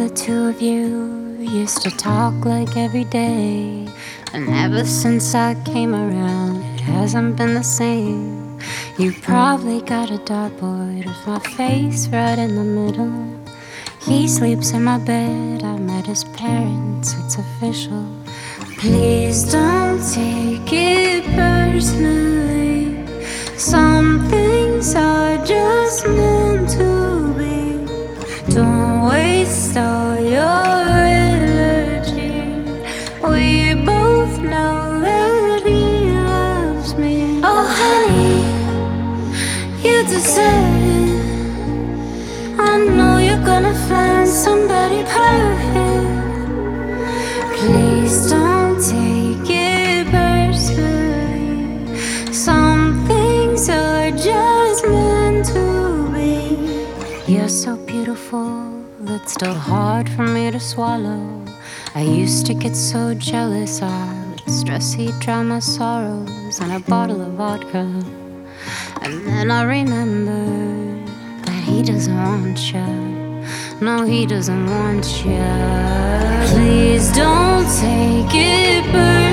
the two of you used to talk like every day, and ever since I came around, it hasn't been the same. You probably got a dartboard with my face right in the middle. He sleeps in my bed, I met his parents, it's official. Please don't take it personally. Some things are just meant to be. Don't waste all your energy. We both know that he loves me. Oh honey, you deserve it. I know you're gonna find somebody perfect. Please don't take it personally. Some things are just meant to be. You're so beautiful, it's still hard for me to swallow. I used to get so jealous, I would stress he'd drown my sorrows in a bottle of vodka. And then I remembered that he doesn't want you. No, he doesn't want you. Please don't take it personally.